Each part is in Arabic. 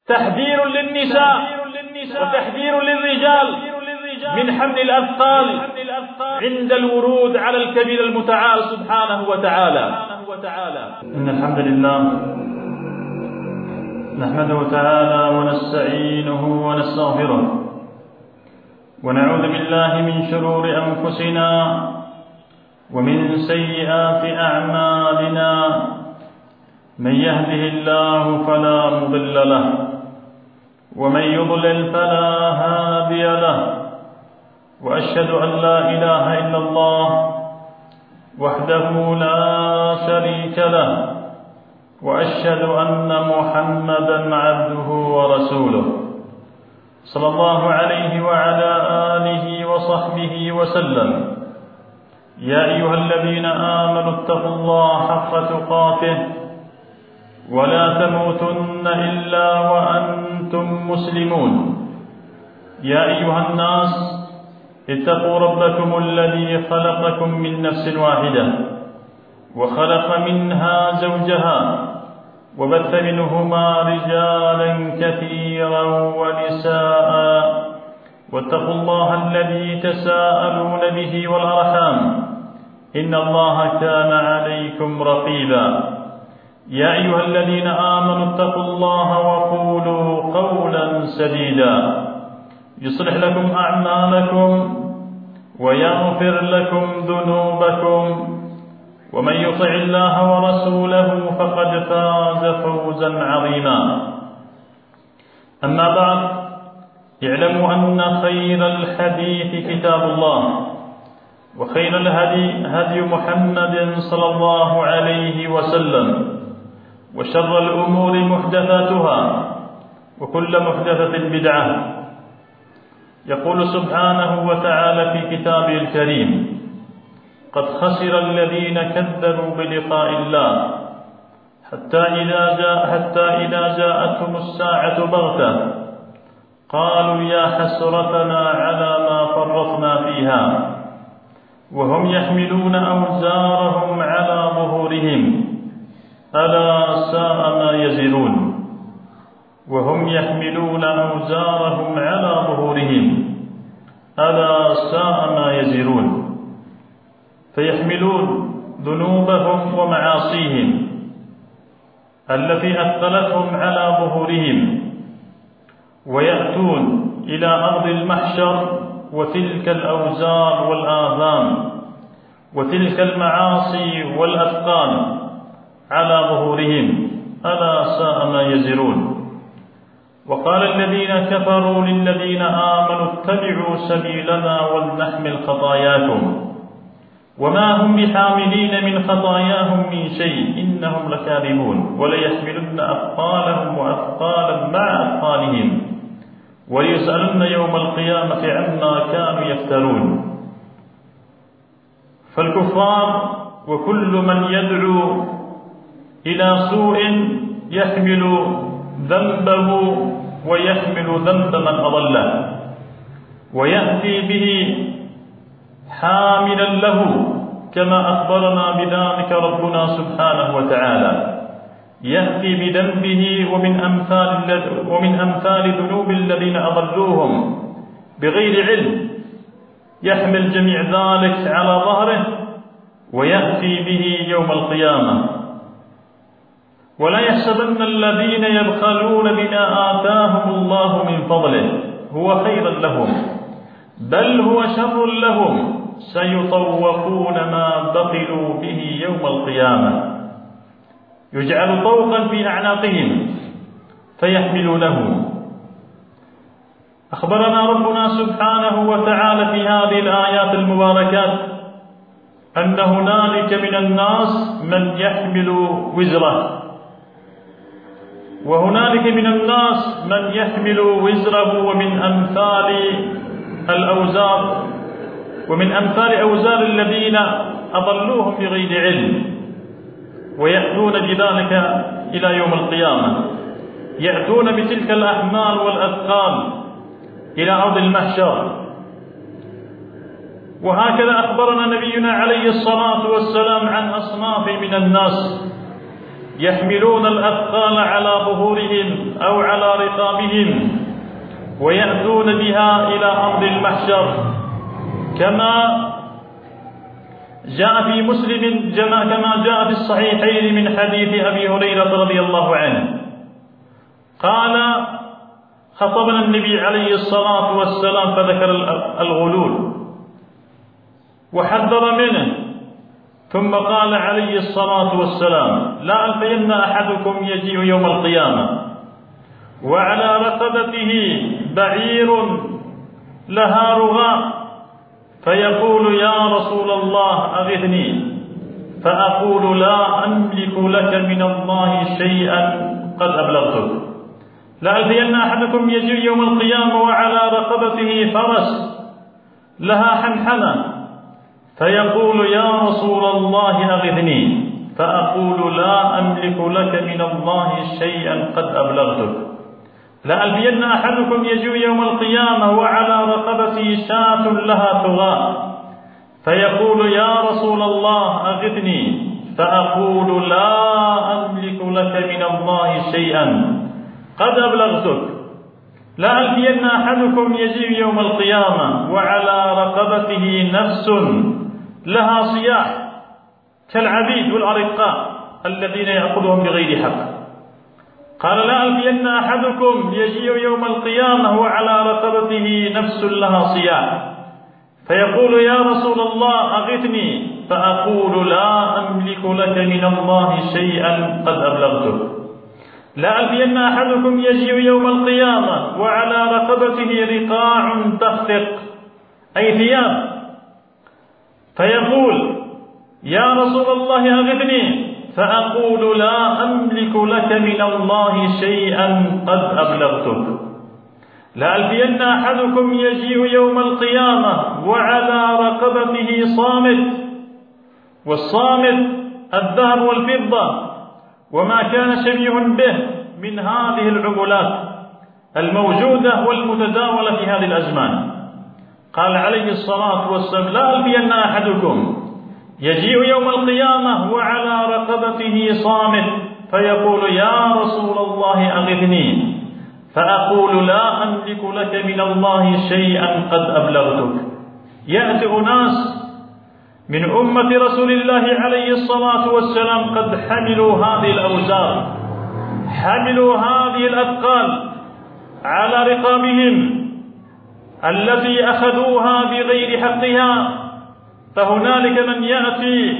تحذير للنساء وتحذير للرجال من حمل الأثقال عند الورود على الكبير المتعال سبحانه وتعالى. إن الحمد لله نحمده تعالى ونستعينه ونستغفره ونعوذ بالله من شرور أنفسنا ومن سيئات أعمالنا. من يهده الله فلا مضل له ومن يضلل فلا هادي له، وأشهد أن لا إله إلا الله وحده لا شريك له، وأشهد أن محمدا عبده ورسوله صلى الله عليه وعلى آله وصحبه وسلم. يا أيها الذين آمنوا اتقوا الله حق تقاته ولا تموتن إلا وأنتم مسلمون. يا أيها الناس اتقوا ربكم الذي خلقكم من نفس واحدة وخلق منها زوجها وبث منهما رجالا كثيرا ونساء، واتقوا الله الذي تساءلون به والأرحام إن الله كان عليكم رقيبا. يا أيها الذين آمنوا اتقوا الله وقولوا قولا سديدا يصلح لكم أعمالكم ويغفر لكم ذنوبكم، ومن يطع الله ورسوله فقد فاز فوزا عظيما. أما بعد، اعلموا أن خير الحديث كتاب الله، وخير الهدي هدي محمد صلى الله عليه وسلم، وشر الأمور محدثاتها وكل محدثة بدعة. يقول سبحانه وتعالى في كتابه الكريم: قد خسر الذين كذبوا بلقاء الله حتى إذا جاءتهم الساعة بغتة قالوا يا حسرتنا على ما فرطنا فيها وهم يحملون أوزارهم على ظهورهم ألا ساء ما يزرون. وهم يحملون أوزارهم على ظهورهم ألا ساء ما يزرون. فيحملون ذنوبهم ومعاصيهم التي أثقلتهم على ظهورهم، ويأتون إلى أرض المحشر وتلك الأوزار والآثام وتلك المعاصي والأثقال على ظهورهم ألا ساء ما يزرون. وقال الذين كفروا للذين آمنوا اتبعوا سبيلنا ولنحمل خطاياكم وما هم بحاملين من خطاياهم من شيء إنهم لكاذبون وليحملن أثقالهم وأثقالا مع أثقالهم وليسألن يوم القيامة عما كانوا يفترون. فالكفار وكل من يدعو إلى سوء يحمل ذنبه ويحمل ذنب من أضله، ويأتي به حاملا له كما أخبرنا بذلك ربنا سبحانه وتعالى. يأتي بذنبه ومن أمثال ذنوب الذين أضلوهم بغير علم، يحمل جميع ذلك على ظهره ويأتي به يوم القيامة. ولا يحسبن الذين يبخلون بما آتاهم الله من فضله هو خيرا لهم بل هو شر لهم سيطوقون ما بخلوا به يوم القيامة. يجعل طوقا في أعناقهم فيحملونه. أخبرنا ربنا سبحانه وتعالى في هذه الآيات المباركات أن هنالك من الناس من يحمل وزره، وهنالك من الناس من يحمل وزره ومن أمثال أوزار الذين أضلوهم بغير علم، ويأتون بذلك إلى يوم القيامة. يأتون بتلك الأحمال والأثقال إلى أرض المحشر. وهكذا أخبرنا نبينا عليه الصلاة والسلام عن أصناف من الناس يحملون الأثقال على ظهورهم أو على رقابهم ويأتون بها إلى أرض المحشر، كما جاء في مسلم كما جاء في الصحيحين من حديث أبي هريرة رضي الله عنه قال: خطبنا النبي عليه الصلاة والسلام فذكر الغلول وحذر منه، ثم قال عليه الصلاة والسلام: لا ألفين أحدكم يجيء يوم القيامة وعلى رقبته بعير لها رغاء فيقول: يا رسول الله أغثني، فأقول: لا أملك لك من الله شيئا قد أبلغتك. لا ألفين أحدكم يجيء يوم القيامة وعلى رقبته فرس لها حنحنة فيقول: يا رسول الله أغثني، فأقول: لا أملك لك من الله شيئا قد أبلغتك. لا ألفين أحدكم يجيء يوم القيامة وعلى رقبته شاة لها ثغاء فيقول: يا رسول الله أغثني، فأقول: لا أملك لك من الله شيئا قد أبلغتك. لا ألفين أحدكم يجيء يوم القيامة وعلى رقبته نفس لها صياح كالعبيد والأرقاء الذين يأخذهم بغير حق. قال: لا ألفين أحدكم يجيء يوم القيامة وعلى رقبته نفس لها صياح فيقول: يا رسول الله أغثني، فأقول: لا أملك لك من الله شيئا قد أبلغتك. لا ألفين أحدكم يجيء يوم القيامة وعلى رقبته رقاع تخفق أي ثياب فيقول: يا رسول الله أغثني، فأقول: لا أملك لك من الله شيئا قد أبلغتك. لا ألفين أحدكم يجيء يوم القيامة وعلى رقبته صامت، والصامت الذهب والفضة وما كان شبيه به من هذه العملات الموجودة والمتداولة في هذه الأزمان. قال عليه الصلاة والسلام: لا ألفين أحدكم يجيء يوم القيامة وعلى رقبته صامت فيقول: يا رسول الله أغثني، فأقول: لا أملك لك من الله شيئا قد أبلغتك. يأتي أناس من أمة رسول الله عليه الصلاة والسلام قد حملوا هذه الأوزار، حملوا هذه الأثقال على رقابهم التي أخذوها بغير حقها، فهنالك من يأتي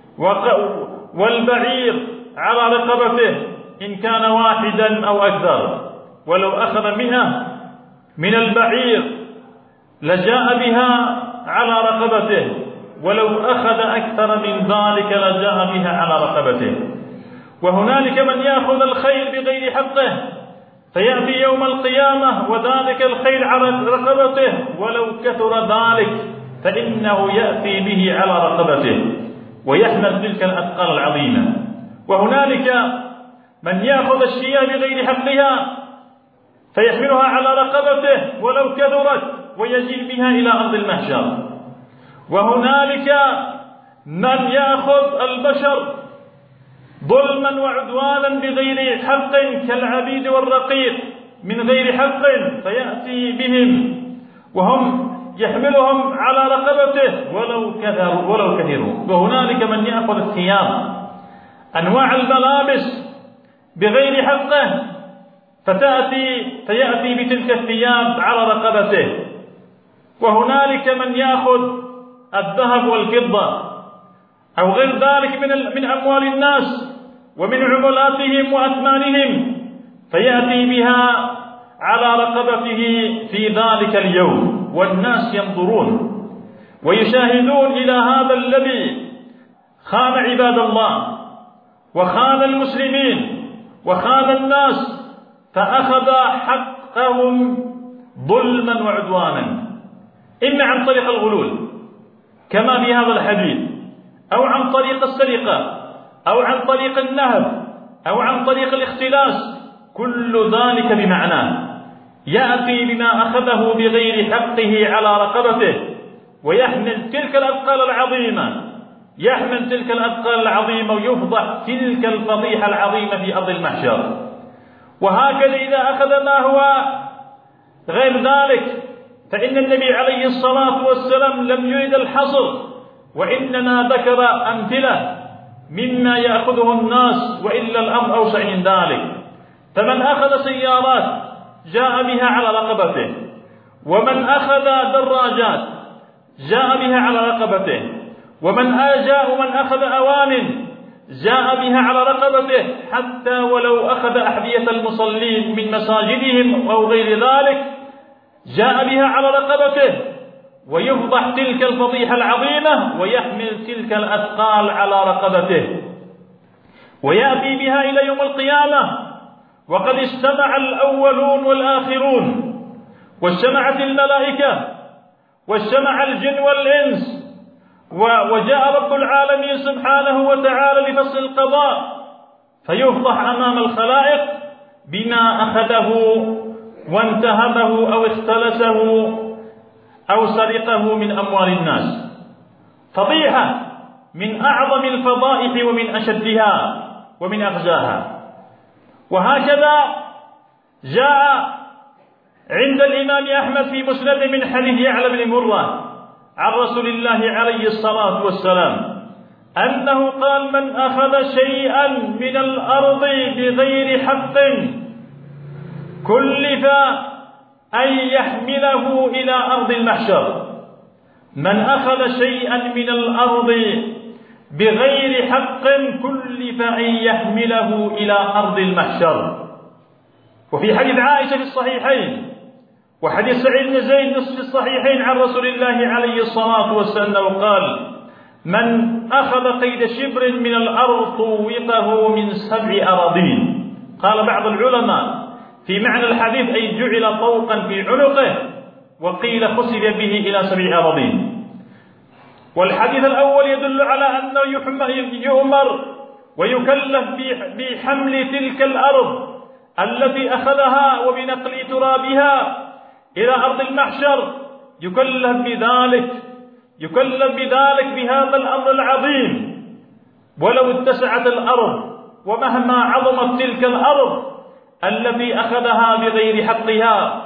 والبعير على رقبته إن كان واحدا أو أكثر، ولو أخذ 100 من البعير لجاء بها على رقبته، ولو أخذ أكثر من ذلك لجاء بها على رقبته. وهنالك من يأخذ الخيل بغير حقه فيأتي يوم القيامة وذلك الخيل على رقبته، ولو كثر ذلك فإنه يأتي به على رقبته ويحمل تلك الأثقال العظيمة. وهنالك من يأخذ الشياء بغير حقها فيحملها على رقبته ولو كثرت ويجيء بها إلى أرض المحشر. وهنالك من يأخذ البشر ظلما وعدوانا بغير حق كالعبيد والرقيق من غير حق فيأتي بهم وهم يحملهم على رقبته ولو كثروا. وهنالك من يأخذ الثياب أنواع الملابس بغير حقه فيأتي بتلك الثياب على رقبته. وهنالك من يأخذ الذهب والفضة أو غير ذلك من أموال الناس ومن عملاتهم وأثمانهم فيأتي بها على رقبته في ذلك اليوم، والناس ينظرون ويشاهدون إلى هذا الذي خان عباد الله وخان المسلمين وخان الناس فأخذ حقهم ظلما وعدوانا، إما عن طريق الغلول كما في هذا الحديث، أو عن طريق السرقة، أو عن طريق النهب، أو عن طريق الاختلاس، كل ذلك بمعناه يأتي بما أخذه بغير حقه على رقبته ويحمل تلك الأثقال العظيمة يحمل تلك الأثقال العظيمة ويفضح تلك الفضيحة العظيمة في أرض المحشر. وهكذا إذا أخذ ما هو غير ذلك فإن النبي عليه الصلاة والسلام لم يرد الحصر، وإنما ذكر أمثلة مما يأخذه الناس، وإلا الأمر أوسع من ذلك. فمن أخذ سيارات جاء بها على رقبته، ومن أخذ دراجات جاء بها على رقبته، ومن أخذ أوان جاء بها على رقبته، حتى ولو أخذ أحذية المصلين من مساجدهم أو غير ذلك جاء بها على رقبته، ويفضح تلك الفضيحة العظيمة ويحمل تلك الأثقال على رقبته، ويأتي بها إلى يوم القيامة وقد اجتمع الأولون والآخرون، واجتمعت الملائكة، واجتمع الجن والإنس، وجاء رب العالمين سبحانه وتعالى لفصل القضاء، فيفضح أمام الخلائق بما أخذه وانتهبه أو اختلسه أو سرقه من أموال الناس. فضيحة من أعظم الفضائح ومن أشدها ومن أخزاها. وهكذا جاء عند الإمام أحمد في مسنده من حديث يعلى بن مرة عن رسول الله عليه الصلاة والسلام أنه قال: من أخذ شيئا من الأرض بغير حق كلف أن يحمله إلى أرض المحشر. من أخذ شيئا من الأرض بغير حق كلف أن يحمله إلى أرض المحشر. وفي حديث عائشة في الصحيحين وحديث سعيد بن زيد في الصحيحين عن رسول الله عليه الصلاة والسلام قال: من أخذ قيد شبر من الأرض طوقه من 7 أراضين. قال بعض العلماء في معنى الحديث أي جعل طوقا في عنقه، وقيل خسف به إلى 7 أراضين. والحديث الأول يدل على أنه يؤمر ويكلف بحمل تلك الأرض التي أخذها وبنقل ترابها إلى أرض المحشر، يكلف بذلك بهذا الأمر العظيم. ولو اتسعت الأرض ومهما عظمت تلك الأرض التي أخذها بغير حقها،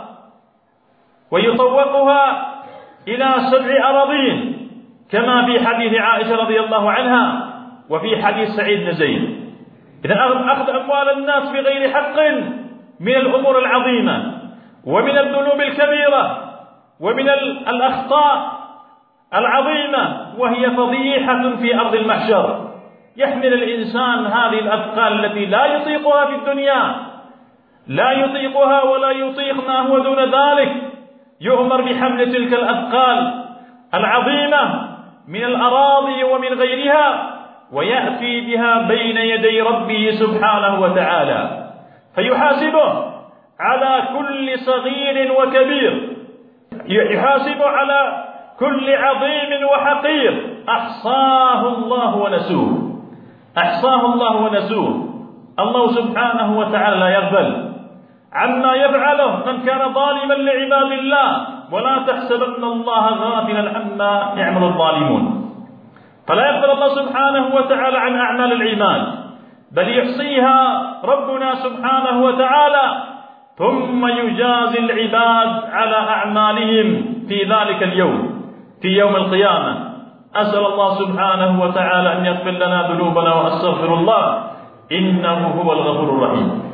ويطوقها إلى 7 أراضين كما في حديث عائشة رضي الله عنها وفي حديث سعيد بن زيد. إذا أخذ أموال الناس بغير حق من الأمور العظيمة ومن الذنوب الكبيرة ومن الأخطاء العظيمة، وهي فضيحة في أرض المحشر. يحمل الإنسان هذه الأثقال التي لا يطيقها في الدنيا، لا يطيقها ولا يطيق ما هو دون ذلك، يؤمر بحمل تلك الأثقال العظيمة من الأراضي ومن غيرها، ويأتي بها بين يدي ربه سبحانه وتعالى، فيحاسبه على كل صغير وكبير، يحاسب على كل عظيم وحقير. أحصاه الله ونسوه، أحصاه الله ونسوه. الله سبحانه وتعالى لا يغفل عما يفعله من كان ظالما لعباد الله، ولا تحسبن الله غافلا عما يعمل الظالمون. فلا يغفل الله سبحانه وتعالى عن أعمال العباد، بل يحصيها ربنا سبحانه وتعالى، ثم يجازي العباد على أعمالهم في ذلك اليوم، في يوم القيامة. أسأل الله سبحانه وتعالى أن يغفر لنا ذنوبنا وأستغفر الله، إنه هو الغفور الرحيم.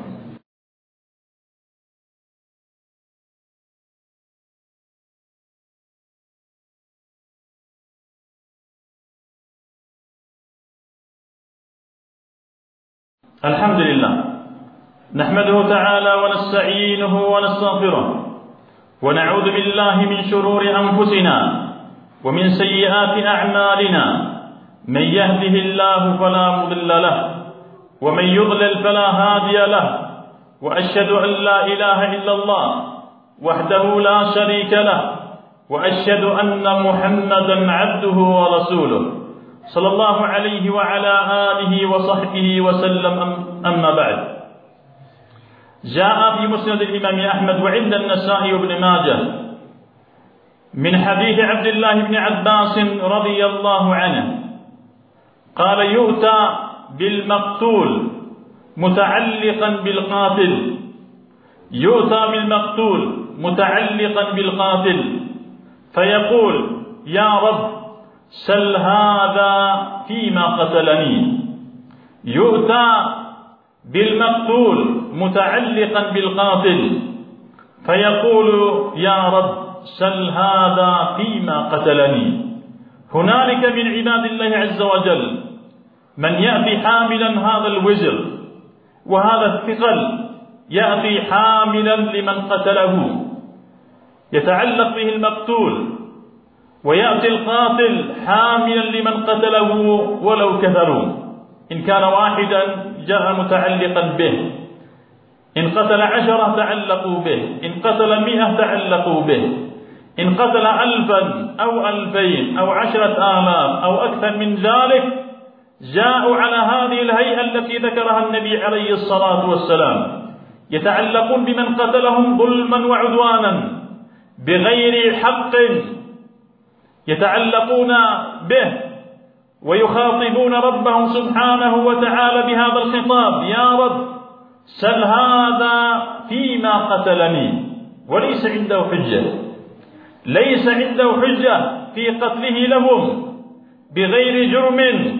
الحمد لله نحمده تعالى ونستعينه ونستغفره، ونعوذ بالله من شرور أنفسنا ومن سيئات أعمالنا. من يهده الله فلا مضل له، ومن يضلل فلا هادي له. وأشهد أن لا إله إلا الله وحده لا شريك له، وأشهد أن محمدا عبده ورسوله صلى الله عليه وعلى آله وصحبه وسلم. أما بعد، جاء في مسند الإمام أحمد وعند النسائي وابن ماجه من حديث عبد الله بن عباس رضي الله عنه قال: يؤتى بالمقتول متعلقا بالقاتل، يؤتى بالمقتول متعلقا بالقاتل فيقول: يا رب سل هذا فيما قتلني. يؤتى بالمقتول متعلقا بالقاتل فيقول: يا رب سل هذا فيما قتلني. هنالك من عباد الله عز وجل من يأتي حاملا هذا الوزر وهذا الثقل، يأتي حاملا لمن قتله، يتعلق به المقتول، ويأتي القاتل حاملا لمن قتله ولو كثروا. إن كان واحدا جاء متعلقا به، إن قتل 10 تعلقوا به، إن قتل 100 تعلقوا به، إن قتل 1000 أو 2000 أو 10,000 أو أكثر من ذلك جاءوا على هذه الهيئة التي ذكرها النبي عليه الصلاة والسلام، يتعلقون بمن قتلهم ظلما وعدوانا بغير حق، يتعلقون به ويخاطبون ربهم سبحانه وتعالى بهذا الخطاب: يا رب سل هذا فيما قتلني. وليس عنده حجة، ليس عنده حجة في قتله لهم بغير جرم،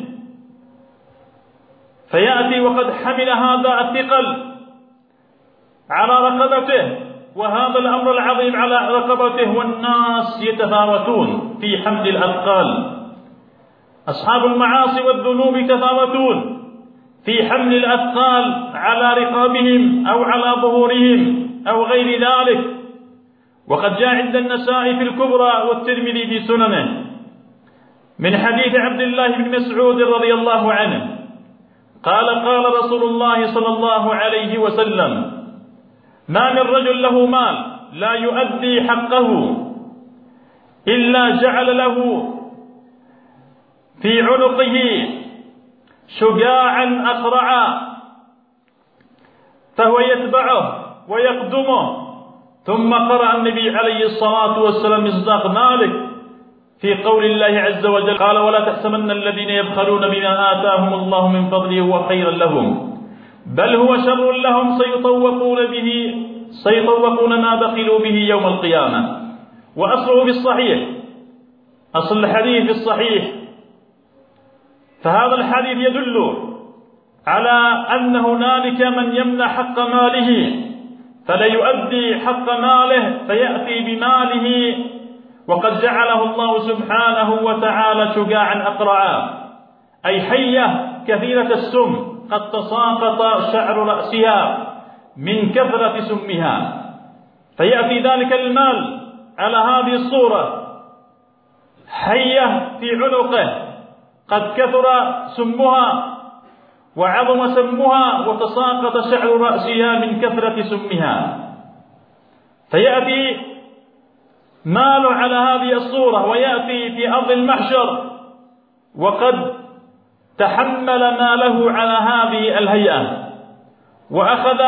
فيأتي وقد حمل هذا الثقل على رقبته وهذا الأمر العظيم على رقبته، والناس يتفاوتون في حمل الأثقال. أصحاب المعاصي والذنوب يتفاوتون في حمل الأثقال على رقابهم أو على ظهورهم أو غير ذلك. وقد جاء عند النسائي في الكبرى والترمذي في سننه من حديث عبد الله بن مسعود رضي الله عنه قال: قال رسول الله صلى الله عليه وسلم: ما من رجل له مال لا يؤدي حقه إلا جعل له في عنقه شجاعا أقرعا فهو يتبعه ويقدمه. ثم قرأ النبي عليه الصلاة والسلام مصداق ذلك في قول الله عز وجل: قال: ولا تحسبن الذين يبخلون بما آتاهم الله من فضله هو خيرا لهم بل هو شر لهم سيطوقون ما بخلوا به يوم القيامة. وأصله في الصحيح، أصل الحديث في الصحيح. فهذا الحديث يدل على أن هنالك من يمنع حق ماله فلا يؤدي حق ماله فيأتي بماله وقد جعله الله سبحانه وتعالى شجاعا أقرعا، أي حية كثيرة السم قد تساقط شعر رأسها من كثرة سمها، فيأتي ذلك المال على هذه الصورة: حية في عنقه قد كثر سمها وعظم سمها وتساقط شعر رأسها من كثرة سمها، فيأتي مال على هذه الصورة ويأتي في أرض المحشر وقد تحمل ماله على هذه الهيئة وأخذ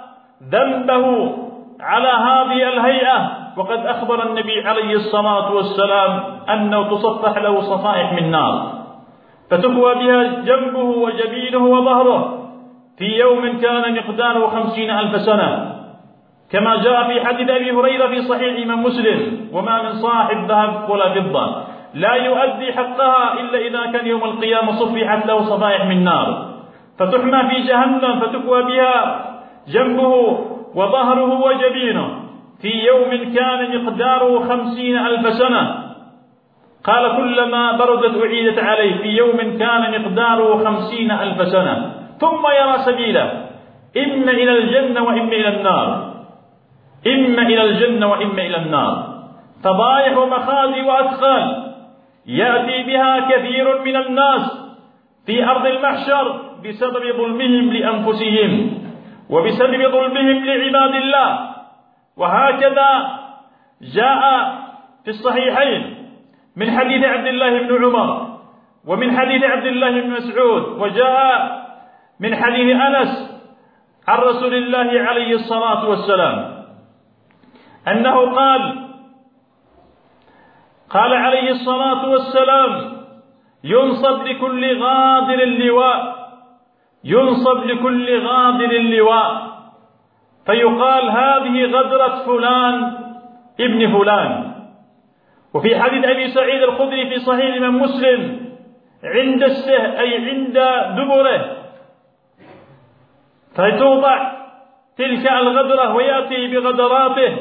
ذنبه على هذه الهيئة. وقد أخبر النبي عليه الصلاة والسلام أنه تصفح له صفائح من نار فتكوى بها جنبه وجبينه وظهره في يوم كان مقداره 50,000 سنة، كما جاء في حديث أبي هريرة في صحيح إمام مسلم: وما من صاحب ذهب ولا فضة لا يؤدي حقها إلا إذا كان يوم القيامة صفحت له صفائح من نار فتحمى في جهنم فتكوى بها جنبه وظهره وجبينه في يوم كان مقداره 50,000 سنة. قال: كلما بردت أعيدت عليه في يوم كان مقداره 50,000 سنة، ثم يرى سبيله إما إلى الجنة وإما إلى النار، إما إلى الجنة وإما إلى النار. فضائح ومخازي وأثقال يأتي بها كثير من الناس في أرض المحشر بسبب ظلمهم لأنفسهم وبسبب ظلمهم لعباد الله. وهكذا جاء في الصحيحين من حديث عبد الله بن عمر ومن حديث عبد الله بن مسعود، وجاء من حديث أنس عن رسول الله عليه الصلاة والسلام أنه قال عليه الصلاة والسلام: ينصب لكل غادر لواء، ينصب لكل غادر لواء، فيقال هذه غدرة فلان ابن فلان. وفي حديث أبي سعيد الخدري في صحيح الإمام مسلم عند أي عند دبره، فتوضع تلك الغدرة ويأتي بغدراته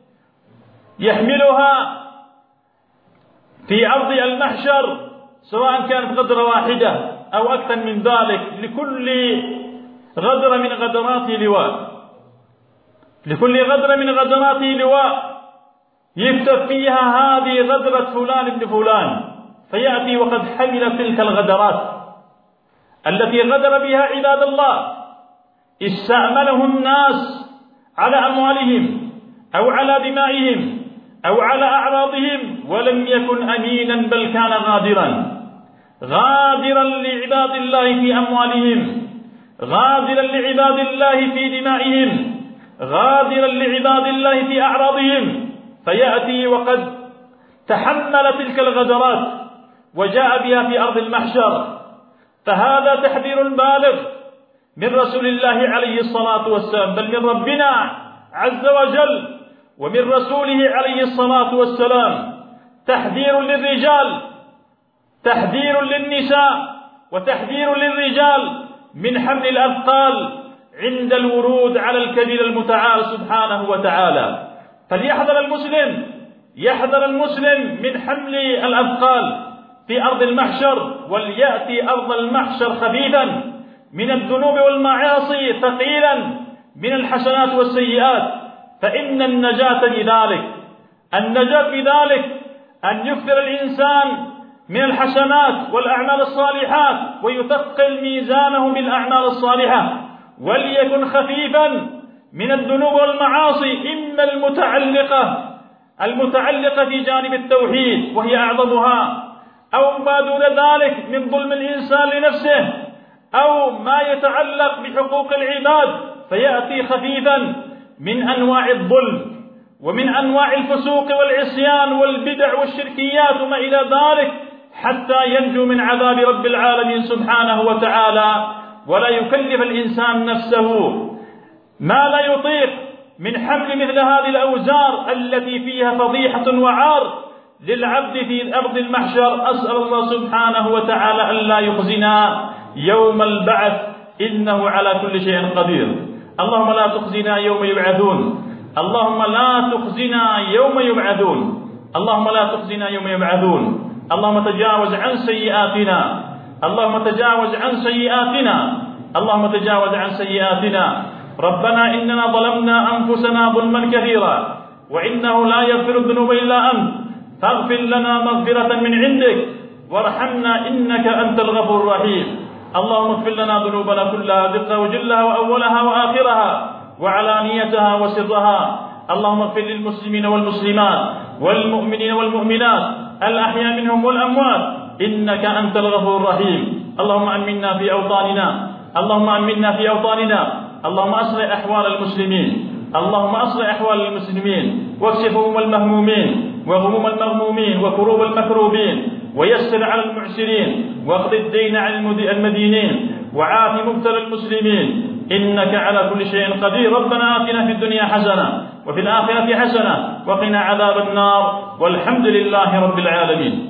يحملها في أرض المحشر، سواء كانت غدرة واحدة أو أكثر من ذلك، لكل غدرة من غدراته لواء، لكل غدرة من غدراته لواء يكتب فيها هذه غدرة فلان ابن فلان، فيأتي وقد حمل تلك الغدرات التي غدر بها عباد الله، استعمله الناس على أموالهم أو على دمائهم أو على أعراضهم، ولم يكن أمينا بل كان غادرا، غادرا لعباد الله في أموالهم، غادرا لعباد الله في دمائهم، غادرا لعباد الله في أعراضهم، فيأتي وقد تحمل تلك الغدرات وجاء بها في أرض المحشر. فهذا تحذير بالغ من رسول الله عليه الصلاة والسلام، بل من ربنا عز وجل ومن رسوله عليه الصلاة والسلام، تحذير للرجال، تحذير للنساء، وتحذير للرجال من حمل الأثقال عند الورود على الكبير المتعال سبحانه وتعالى. فليحذر المسلم، يحذر المسلم من حمل الأثقال في أرض المحشر، وليأتي أرض المحشر خفيفا من الذنوب والمعاصي، ثقيلا من الحسنات والسيئات، فإن النجاة بذلك، النجاة بذلك أن يكثر الإنسان من الحسنات والأعمال الصالحات ويثقل ميزانه بالأعمال الصالحة، وليكن خفيفا من الذنوب والمعاصي، إما المتعلقة في جانب التوحيد وهي أعظمها، أو ما دون ذلك من ظلم الإنسان لنفسه، أو ما يتعلق بحقوق العباد، فيأتي خفيفا من أنواع الظلم ومن أنواع الفسوق والعصيان والبدع والشركيات وما إلى ذلك، حتى ينجو من عذاب رب العالمين سبحانه وتعالى، ولا يكلف الإنسان نفسه ما لا يطيق من حمل مثل هذه الأوزار التي فيها فضيحة وعار للعبد في أرض المحشر. أسأل الله سبحانه وتعالى ألا يخزنا يوم البعث، إنه على كل شيء قدير. اللهم لا تخزنا يوم يبعثون، اللهم لا تخزنا يوم يبعثون، اللهم لا تخزنا يوم يبعثون. اللهم تجاوز عن سيئاتنا، اللهم تجاوز عن سيئاتنا، اللهم تجاوز عن سيئاتنا. ربنا إننا ظلمنا أنفسنا ظلما كثيرا، وإنه لا يغفر الذنوب إلا أنت، فاغفر لنا مغفرة من عندك وارحمنا إنك أنت الغفور الرحيم. اللهم اغفر لنا ذنوبنا كلها، دقها وجلها وأولها وآخرها وعلانيتها وسرها. اللهم اغفر للمسلمين والمسلمات والمؤمنين والمؤمنات الأحياء منهم والأموات، إنك أنت الغفور الرحيم. اللهم أمنا في أوطاننا، اللهم أمنا في أوطاننا، اللهم أصلح أحوال المسلمين، اللهم أصلح أحوال المسلمين، واكشف هموم المهمومين وغموم المغمومين وكروب المكروبين، ويسر على المعسرين، واقض الدين عن المدينين، وعاف مبتلى المسلمين، إنك على كل شيء قدير. ربنا آتنا في الدنيا حسنة وفي الآخرة حسنة وقنا عذاب النار، والحمد لله رب العالمين.